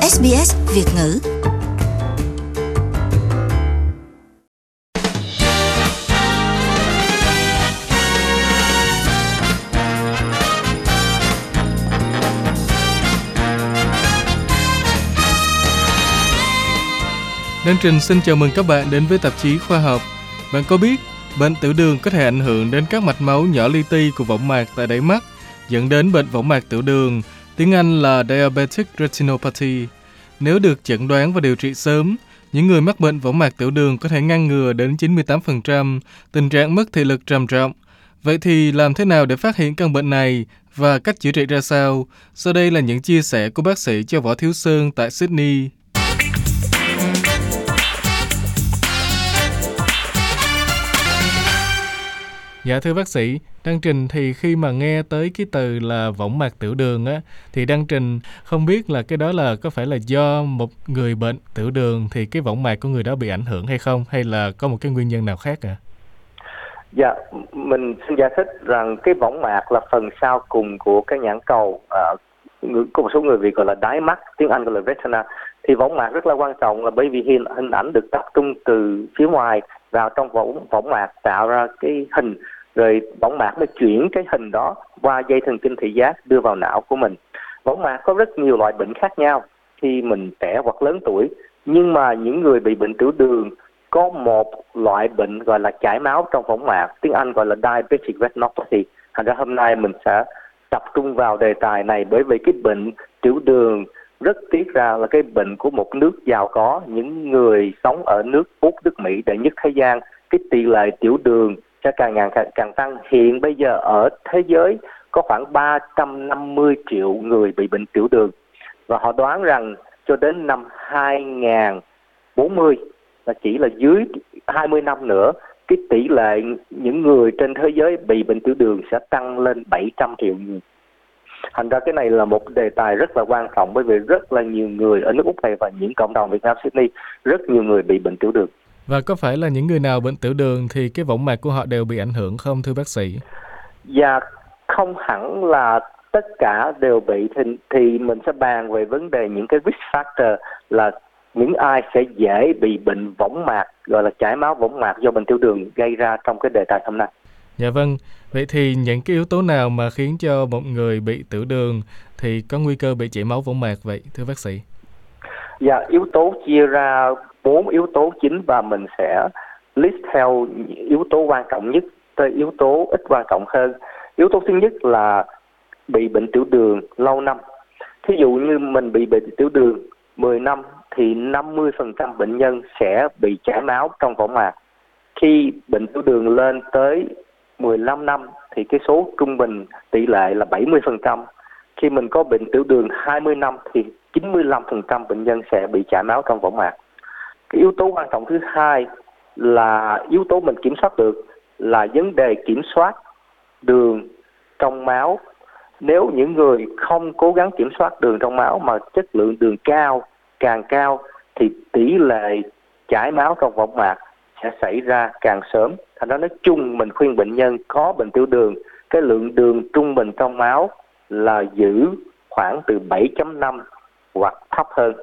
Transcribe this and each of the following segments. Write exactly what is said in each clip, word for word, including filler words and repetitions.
ét bê ét Việt ngữ. Đăng Trình xin chào mừng các bạn đến với tạp chí khoa học. Bạn có biết bệnh tiểu đường có thể ảnh hưởng đến các mạch máu nhỏ li ti của võng mạc tại đáy mắt, dẫn đến bệnh võng mạc tiểu đường, tiếng Anh là Diabetic Retinopathy. Nếu được chẩn đoán và điều trị sớm, những người mắc bệnh võng mạc tiểu đường có thể ngăn ngừa đến chín mươi tám phần trăm tình trạng mất thị lực trầm trọng. Vậy thì làm thế nào để phát hiện căn bệnh này và cách chữa trị ra sao? Sau đây là những chia sẻ của bác sĩ Cho Võ Thiếu Sơn tại Sydney. Dạ thưa bác sĩ, Đăng Trình thì khi mà nghe tới cái từ là võng mạc tiểu đường á, thì Đăng Trình không biết là cái đó là có phải là do một người bệnh tiểu đường thì cái võng mạc của người đó bị ảnh hưởng hay không, hay là có một cái nguyên nhân nào khác ạ? À? Dạ, mình xin giải thích rằng cái võng mạc là phần sau cùng của cái nhãn cầu, à, có một số người Việt gọi là đáy mắt, tiếng Anh gọi là retina. Thì võng mạc rất là quan trọng là bởi vì hình, hình ảnh được tập trung từ phía ngoài vào trong võng võng mạc tạo ra cái hình, rồi võng mạc mới chuyển cái hình đó qua dây thần kinh thị giác đưa vào não của mình. Võng mạc có rất nhiều loại bệnh khác nhau khi mình trẻ hoặc lớn tuổi, nhưng mà những người bị bệnh tiểu đường có một loại bệnh gọi là chảy máu trong võng mạc, tiếng Anh gọi là Diabetic Retinopathy. Thành ra hôm nay mình sẽ tập trung vào đề tài này bởi vì cái bệnh tiểu đường rất tiếc ra là cái bệnh của một nước giàu có, những người sống ở nước Úc, nước Mỹ đệ nhất thế gian, cái tỷ lệ tiểu đường sẽ càng ngày càng, càng tăng. Hiện bây giờ ở thế giới có khoảng ba trăm năm mươi triệu người bị bệnh tiểu đường, và họ đoán rằng cho đến năm hai không bốn mươi là chỉ là dưới hai mươi năm nữa, cái tỷ lệ những người trên thế giới bị bệnh tiểu đường sẽ tăng lên bảy trăm triệu người. Thành ra cái này là một đề tài rất là quan trọng bởi vì rất là nhiều người ở nước Úc này và những cộng đồng Việt Nam Sydney, rất nhiều người bị bệnh tiểu đường. Và có phải là những người nào bệnh tiểu đường thì cái võng mạc của họ đều bị ảnh hưởng không thưa bác sĩ? Dạ, không hẳn là tất cả đều bị, thì, thì mình sẽ bàn về vấn đề những cái risk factor là những ai sẽ dễ bị bệnh võng mạc, gọi là chảy máu võng mạc do bệnh tiểu đường gây ra trong cái đề tài hôm nay. Dạ vâng, vậy thì những cái yếu tố nào mà khiến cho một người bị tiểu đường thì có nguy cơ bị chảy máu võng mạc vậy thưa bác sĩ? Dạ, yếu tố chia ra bốn yếu tố chính và mình sẽ list theo yếu tố quan trọng nhất tới yếu tố ít quan trọng hơn. Yếu tố thứ nhất là bị bệnh tiểu đường lâu năm. Thí dụ như mình bị bệnh tiểu đường mười năm thì năm mươi phần trăm bệnh nhân sẽ bị chảy máu trong võng mạc. Khi bệnh tiểu đường lên tới mười lăm năm thì cái số trung bình tỷ lệ là bảy mươi phần trăm. Khi mình có bệnh tiểu đường hai mươi năm thì chín mươi lăm phần trăm bệnh nhân sẽ bị chảy máu trong võng mạc. Cái yếu tố quan trọng thứ hai là yếu tố mình kiểm soát được là vấn đề kiểm soát đường trong máu. Nếu những người không cố gắng kiểm soát đường trong máu mà chất lượng đường cao, càng cao thì tỷ lệ chảy máu trong võng mạc sẽ xảy ra càng sớm. Thành ra nói chung mình khuyên bệnh nhân có bệnh tiểu đường, cái lượng đường trung bình trong máu là giữ khoảng từ bảy chấm năm hoặc thấp hơn.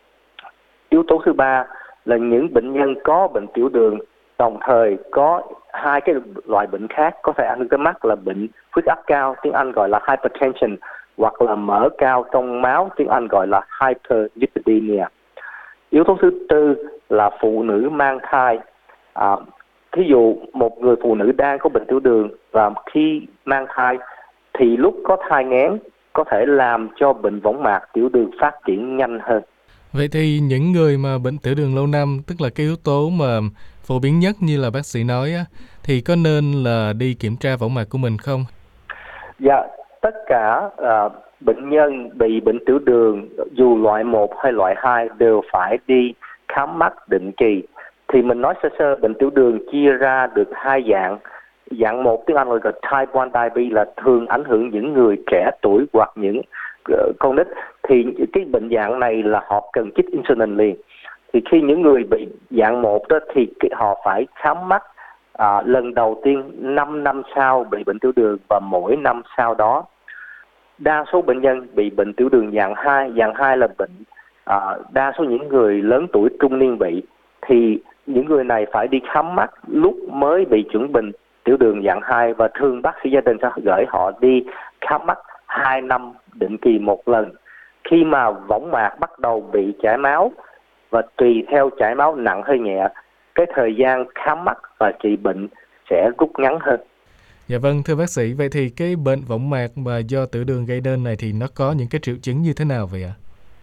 Yếu tố thứ ba là những bệnh nhân có bệnh tiểu đường đồng thời có hai cái loại bệnh khác có thể ảnh hưởng tới mắt là bệnh huyết áp cao, tiếng Anh gọi là hypertension, hoặc là mỡ cao trong máu, tiếng Anh gọi là hyperlipidemia. Yếu tố thứ tư là phụ nữ mang thai. À, thí dụ một người phụ nữ đang có bệnh tiểu đường và khi mang thai thì lúc có thai nghén có thể làm cho bệnh võng mạc tiểu đường phát triển nhanh hơn. Vậy thì những người mà bệnh tiểu đường lâu năm, tức là cái yếu tố mà phổ biến nhất như là bác sĩ nói á, thì có nên là đi kiểm tra võng mạc của mình không? Dạ, tất cả uh, bệnh nhân bị bệnh tiểu đường dù loại một hay loại hai đều phải đi khám mắt định kỳ. Thì mình nói sơ sơ bệnh tiểu đường chia ra được hai dạng. Dạng một tiếng Anh gọi là type one diabetes là thường ảnh hưởng những người trẻ tuổi hoặc những uh, con nít. Thì cái bệnh dạng này là họ cần chích insulin liền. Thì khi những người bị dạng một đó thì họ phải khám mắt à, lần đầu tiên năm năm sau bị bệnh tiểu đường và mỗi năm sau đó. Đa số bệnh nhân bị bệnh tiểu đường dạng hai, dạng hai là bệnh à, đa số những người lớn tuổi trung niên bị, thì những người này phải đi khám mắt lúc mới bị chuẩn bệnh tiểu đường dạng hai, và thường bác sĩ gia đình sẽ gửi họ đi khám mắt hai năm định kỳ một lần. Khi mà võng mạc bắt đầu bị chảy máu, và tùy theo chảy máu nặng hay nhẹ, cái thời gian khám mắt và trị bệnh sẽ rút ngắn hơn. Dạ vâng, thưa bác sĩ, vậy thì cái bệnh võng mạc mà do tiểu đường gây nên này thì nó có những cái triệu chứng như thế nào vậy ạ?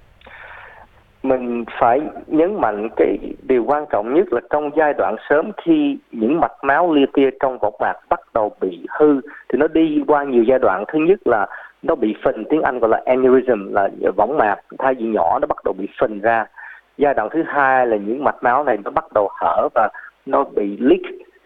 Mình phải nhấn mạnh cái điều quan trọng nhất là trong giai đoạn sớm, khi những mạch máu lia tia trong võng mạc bắt đầu bị hư thì nó đi qua nhiều giai đoạn. Thứ nhất là nó bị phình, tiếng Anh gọi là aneurysm, là võng mạc thay vì nhỏ nó bắt đầu bị phình ra. Giai đoạn thứ hai là những mạch máu này nó bắt đầu hở và nó bị leak.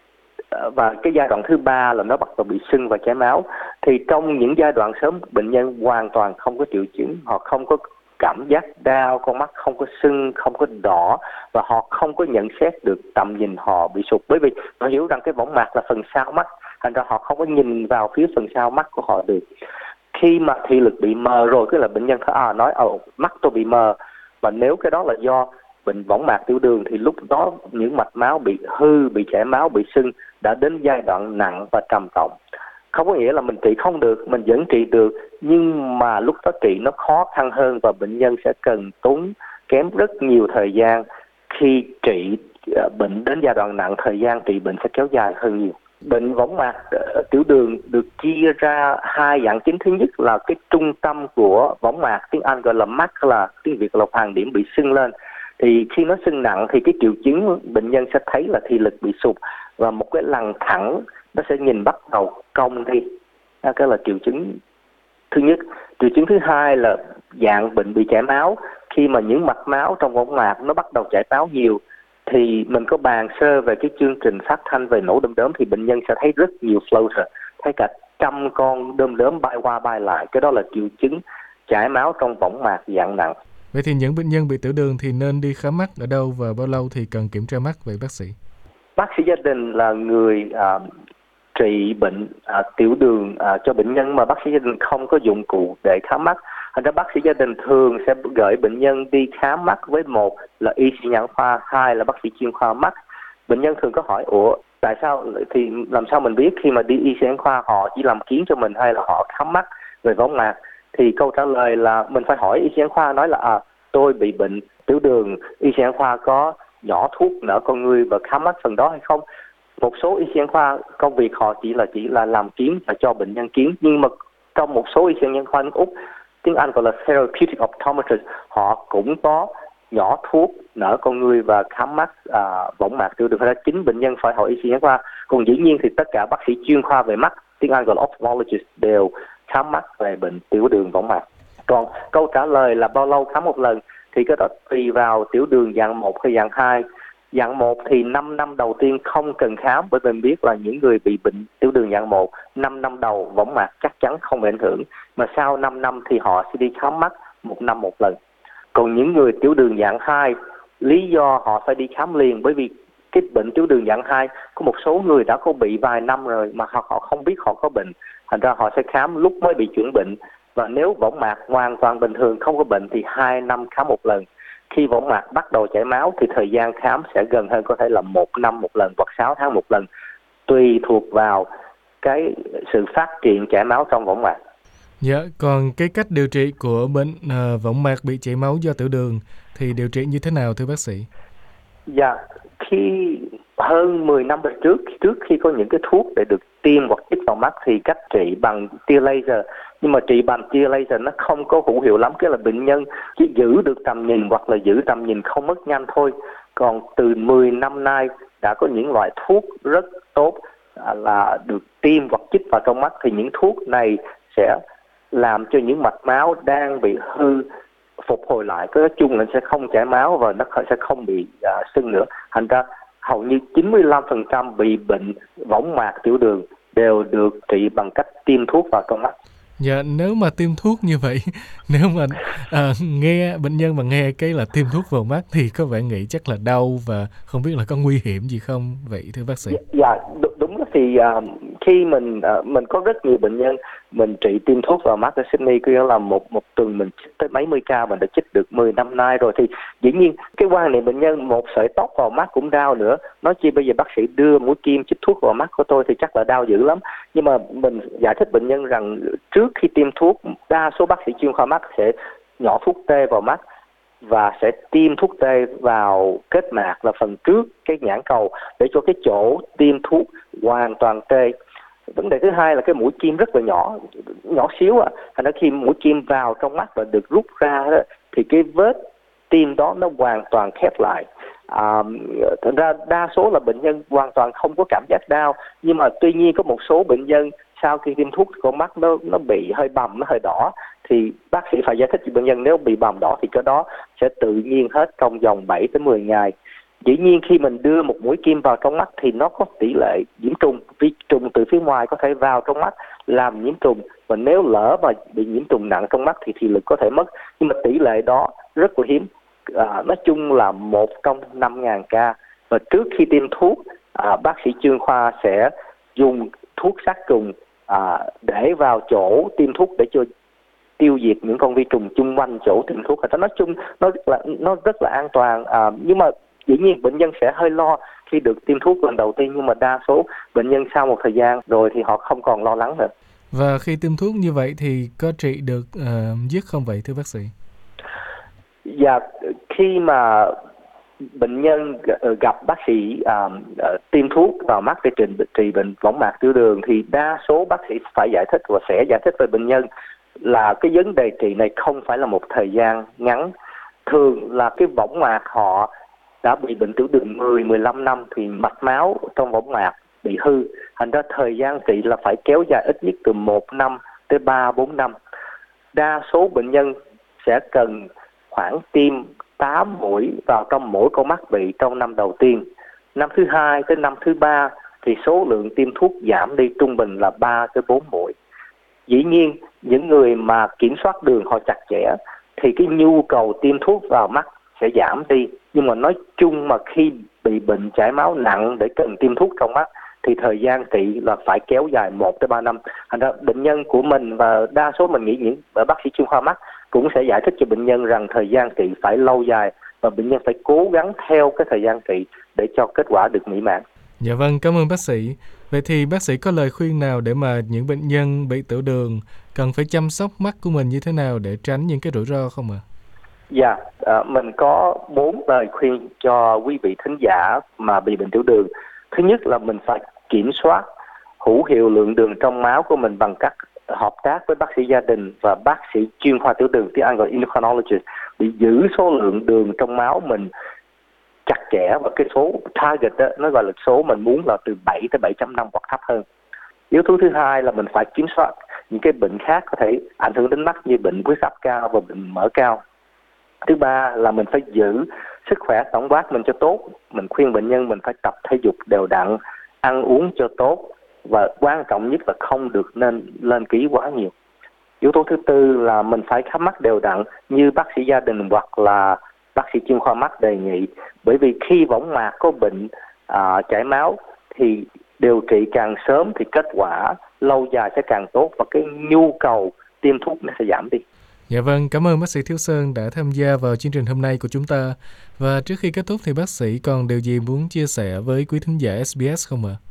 Và cái giai đoạn thứ ba là nó bắt đầu bị sưng và chảy máu. Thì trong những giai đoạn sớm, bệnh nhân hoàn toàn không có triệu chứng, họ không có cảm giác đau, con mắt không có sưng, không có đỏ, và họ không có nhận xét được tầm nhìn họ bị sụt, bởi vì họ hiểu rằng cái võng mạc là phần sau mắt, thành ra họ không có nhìn vào phía phần sau mắt của họ được. Khi mà thị lực bị mờ rồi, tức là bệnh nhân thấy à, nói ồ mắt tôi bị mờ, và nếu cái đó là do bệnh võng mạc tiểu đường thì lúc đó những mạch máu bị hư, bị chảy máu, bị sưng đã đến giai đoạn nặng và trầm trọng. Không có nghĩa là mình trị không được, mình vẫn trị được, nhưng mà lúc đó trị nó khó khăn hơn và bệnh nhân sẽ cần tốn kém rất nhiều thời gian. Khi trị bệnh đến giai đoạn nặng, thời gian trị bệnh sẽ kéo dài hơn nhiều. Bệnh võng mạc tiểu đường được chia ra hai dạng chính. Thứ nhất là cái trung tâm của võng mạc, tiếng Anh gọi là macula, tiếng Việt là hoàng điểm bị sưng lên. Thì khi nó sưng nặng thì cái triệu chứng bệnh nhân sẽ thấy là thị lực bị sụt và một cái lằn thẳng nó sẽ nhìn bắt đầu cong đi. Đó là triệu chứng thứ nhất. Triệu chứng thứ hai là dạng bệnh bị chảy máu. Khi mà những mạch máu trong võng mạc nó bắt đầu chảy máu nhiều, thì mình có bàn sơ về cái chương trình phát thanh về nổ đom đóm thì bệnh nhân sẽ thấy rất nhiều floater, thấy cả trăm con đom đóm bay qua bay lại. Cái đó là triệu chứng chảy máu trong võng mạc dạng nặng. Vậy thì những bệnh nhân bị tiểu đường thì nên đi khám mắt ở đâu và bao lâu thì cần kiểm tra mắt vậy bác sĩ? Bác sĩ gia đình là người à, trị bệnh à, tiểu đường à, cho bệnh nhân, mà bác sĩ gia đình không có dụng cụ để khám mắt. Thành ra bác sĩ gia đình thường sẽ gửi bệnh nhân đi khám mắt với một là y sĩ nhãn khoa, hai là bác sĩ chuyên khoa mắt. Bệnh nhân thường có hỏi, ủa tại sao, thì làm sao mình biết khi mà đi y sĩ nhãn khoa họ chỉ làm kiến cho mình hay là họ khám mắt về võng mạc? Thì câu trả lời là mình phải hỏi y sĩ nhãn khoa, nói là à tôi bị bệnh tiểu đường, y sĩ nhãn khoa có nhỏ thuốc nở con ngươi và khám mắt phần đó hay không? Một số y sĩ nhãn khoa công việc họ chỉ là chỉ là làm kiến và cho bệnh nhân kiến, nhưng mà trong một số y sĩ nhãn khoa nước Úc, tiếng Anh gọi là therapeutic optometrist, họ cũng có nhỏ thuốc nở con ngươi và khám mắt à, võng mạc tiểu đường. Phải là chính bệnh nhân phải hỏi y sĩ nhãn khoa. Còn dĩ nhiên thì tất cả bác sĩ chuyên khoa về mắt, tiếng Anh gọi là ophthalmologist, đều khám mắt về bệnh tiểu đường võng mạc. Còn câu trả lời là bao lâu khám một lần thì cái đó tùy vào tiểu đường dạng một hay dạng hai. Dạng một thì năm năm đầu tiên không cần khám, bởi vì mình biết là những người bị bệnh tiểu đường dạng một, năm năm đầu võng mạc chắc chắn không bị ảnh hưởng. Mà sau năm năm thì họ sẽ đi khám mắt một năm một lần. Còn những người tiểu đường dạng hai, lý do họ phải đi khám liền bởi vì cái bệnh tiểu đường dạng hai có một số người đã có bị vài năm rồi mà họ, họ không biết họ có bệnh. Thành ra họ sẽ khám lúc mới bị chuyển bệnh. Và nếu võng mạc hoàn toàn bình thường không có bệnh thì hai năm khám một lần. Khi võng mạc bắt đầu chảy máu thì thời gian khám sẽ gần hơn, có thể là một năm một lần hoặc sáu tháng một lần, tùy thuộc vào cái sự phát triển chảy máu trong võng mạc. Dạ, còn cái cách điều trị của bệnh à, võng mạc bị chảy máu do tiểu đường thì điều trị như thế nào thưa bác sĩ? Dạ, khi hơn mười năm về trước, trước khi có những cái thuốc để được tiêm hoặc chích vào mắt thì cách trị bằng tia laser. Nhưng mà trị bằng tia laser nó không có hữu hiệu lắm, cái là bệnh nhân chỉ giữ được tầm nhìn hoặc là giữ tầm nhìn không mất nhanh thôi. Còn từ mười năm nay đã có những loại thuốc rất tốt là được tiêm hoặc chích vào trong mắt, thì những thuốc này sẽ làm cho những mạch máu đang bị hư phục hồi lại. Cái nói chung là sẽ không chảy máu và nó sẽ không bị uh, sưng nữa. Thành ra hầu như chín mươi lăm phần trăm bị bệnh võng mạc tiểu đường đều được trị bằng cách tiêm thuốc vào trong mắt. Dạ, nếu mà tiêm thuốc như vậy, nếu mà à, nghe bệnh nhân mà nghe cái là tiêm thuốc vào mắt thì có vẻ nghĩ chắc là đau và không biết là có nguy hiểm gì không vậy thưa bác sĩ? Dạ, đúng, đúng thì uh, khi mình uh, mình có rất nhiều bệnh nhân mình trị tiêm thuốc vào mắt ở Sydney, cứ là một một tuần mình chích tới mấy mươi ca, mình đã chích được mười năm nay rồi, thì dĩ nhiên cái quan niệm bệnh nhân một sợi tóc vào mắt cũng đau nữa, nói chi bây giờ bác sĩ đưa mũi kim chích thuốc vào mắt của tôi thì chắc là đau dữ lắm. Nhưng mà mình giải thích bệnh nhân rằng trước khi tiêm thuốc, đa số bác sĩ chuyên khoa mắt sẽ nhỏ thuốc tê vào mắt và sẽ tiêm thuốc tê vào kết mạc là phần trước cái nhãn cầu để cho cái chỗ tiêm thuốc hoàn toàn tê. Vấn đề thứ hai là cái mũi kim rất là nhỏ, nhỏ xíu à, thành ra khi mũi kim vào trong mắt và được rút ra đó, thì cái vết tiêm đó nó hoàn toàn khép lại. À, thành ra đa số là bệnh nhân hoàn toàn không có cảm giác đau, nhưng mà tuy nhiên có một số bệnh nhân sau khi tiêm thuốc con mắt nó nó bị hơi bầm, nó hơi đỏ, thì bác sĩ phải giải thích cho bệnh nhân nếu bị bầm đỏ thì cái đó sẽ tự nhiên hết trong vòng bảy tới mười ngày. Dĩ nhiên khi mình đưa một mũi kim vào trong mắt thì nó có tỷ lệ nhiễm trùng, vì trùng từ phía ngoài có thể vào trong mắt làm nhiễm trùng, và nếu lỡ mà bị nhiễm trùng nặng trong mắt thì thị lực có thể mất, nhưng mà tỷ lệ đó rất là hiếm. À, nói chung là một trong năm ngàn ca. Và trước khi tiêm thuốc, à, bác sĩ chuyên khoa sẽ dùng thuốc sát trùng à, để vào chỗ tiêm thuốc để cho tiêu diệt những con vi trùng chung quanh chỗ tiêm thuốc. Nói chung nó rất là nó rất là an toàn, à, nhưng mà dĩ nhiên bệnh nhân sẽ hơi lo khi được tiêm thuốc lần đầu tiên, nhưng mà đa số bệnh nhân sau một thời gian rồi thì họ không còn lo lắng nữa. Và khi tiêm thuốc như vậy thì có trị được uh, dứt không vậy thưa bác sĩ? Dạ, khi mà bệnh nhân gặp bác sĩ uh, uh, tiêm thuốc vào mắt để trị, trị bệnh võng mạc tiểu đường thì đa số bác sĩ phải giải thích và sẽ giải thích với bệnh nhân là cái vấn đề trị này không phải là một thời gian ngắn. Thường là cái võng mạc họ đã bị bệnh tiểu đường mười đến mười lăm năm thì mạch máu trong võng mạc bị hư, thành ra thời gian trị là phải kéo dài ít nhất từ một năm tới ba bốn năm. Đa số bệnh nhân sẽ cần khoảng tiêm tám mũi vào trong mỗi con mắt bị trong năm đầu tiên. Năm thứ hai tới năm thứ ba thì số lượng tiêm thuốc giảm đi, trung bình là ba tới bốn mũi. Dĩ nhiên những người mà kiểm soát đường họ chặt chẽ thì cái nhu cầu tiêm thuốc vào mắt sẽ giảm đi, nhưng mà nói chung mà khi bị bệnh chảy máu nặng để cần tiêm thuốc trong mắt thì thời gian trị là phải kéo dài một tới ba năm. Thành ra bệnh nhân của mình và đa số mình nghĩ những bác sĩ chuyên khoa mắt cũng sẽ giải thích cho bệnh nhân rằng thời gian trị phải lâu dài và bệnh nhân phải cố gắng theo cái thời gian trị để cho kết quả được mỹ mãn. Dạ vâng, cảm ơn bác sĩ. Vậy thì bác sĩ có lời khuyên nào để mà những bệnh nhân bị tiểu đường cần phải chăm sóc mắt của mình như thế nào để tránh những cái rủi ro không ạ? Dạ, à, mình có bốn lời khuyên cho quý vị thính giả mà bị bệnh tiểu đường. Thứ nhất là mình phải kiểm soát hữu hiệu lượng đường trong máu của mình bằng cách hợp tác với bác sĩ gia đình và bác sĩ chuyên khoa tiểu đường, tiếng Anh gọi endocrinologist, để giữ số lượng đường trong máu mình chặt chẽ, và cái số target đó, nó gọi là số mình muốn là từ bảy tới bảy phẩy năm hoặc thấp hơn. Yếu tố thứ hai là mình phải kiểm soát những cái bệnh khác có thể ảnh hưởng đến mắt như bệnh huyết áp cao và bệnh mỡ cao. Thứ ba là mình phải giữ sức khỏe tổng quát mình cho tốt. Mình khuyên bệnh nhân mình phải tập thể dục đều đặn, ăn uống cho tốt, và quan trọng nhất là không được nên lên ký quá nhiều. Yếu tố thứ tư là mình phải khám mắt đều đặn như bác sĩ gia đình hoặc là bác sĩ chuyên khoa mắt đề nghị. Bởi vì khi võng mạc có bệnh à, chảy máu thì điều trị càng sớm thì kết quả lâu dài sẽ càng tốt và cái nhu cầu tiêm thuốc nó sẽ giảm đi. Dạ vâng, cảm ơn bác sĩ Thiếu Sơn đã tham gia vào chương trình hôm nay của chúng ta. Và trước khi kết thúc thì bác sĩ còn điều gì muốn chia sẻ với quý thính giả ét bê ét không ạ?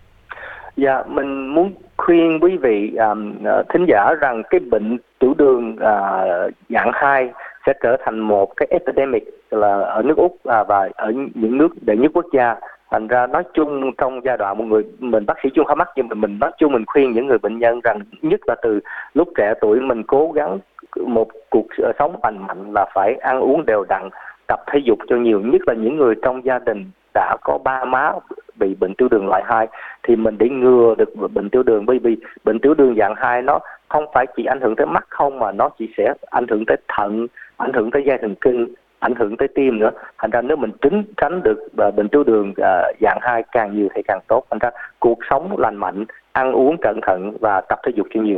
Dạ, mình muốn khuyên quý vị um, thính giả rằng cái bệnh tiểu đường uh, dạng hai sẽ trở thành một cái epidemic là ở nước Úc uh, và ở những nước đệ nhất quốc gia. Thành ra nói chung trong giai đoạn một người mình bác sĩ chuyên khoa mắt, nhưng mà mình nói chung mình khuyên những người bệnh nhân rằng nhất là từ lúc trẻ tuổi mình cố gắng một cuộc sống lành mạnh là phải ăn uống đều đặn, tập thể dục cho nhiều, nhất là những người trong gia đình đã có ba má bị bệnh tiểu đường loại hai thì mình để ngừa được bệnh tiểu đường, bởi vì bệnh tiểu đường dạng hai nó không phải chỉ ảnh hưởng tới mắt không mà nó chỉ sẽ ảnh hưởng tới thận, ảnh hưởng tới dây thần kinh, ảnh hưởng tới tim nữa. Thành ra nếu mình tránh tránh được bệnh tiểu đường uh, dạng hai càng nhiều thì càng tốt. Thành ra cuộc sống lành mạnh, ăn uống cẩn thận và tập thể dục cho nhiều.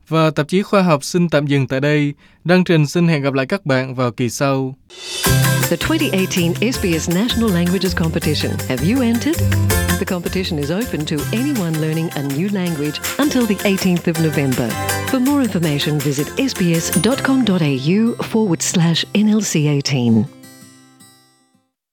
Và tạp chí khoa học xin tạm dừng tại đây. Đăng Trình xin hẹn gặp lại các bạn vào kỳ sau. The twenty eighteen S B S National Languages Competition. Have you entered? The competition is open to anyone learning a new language until the eighteenth of November. For more information, visit sbs.com.au forward slash NLC eighteen.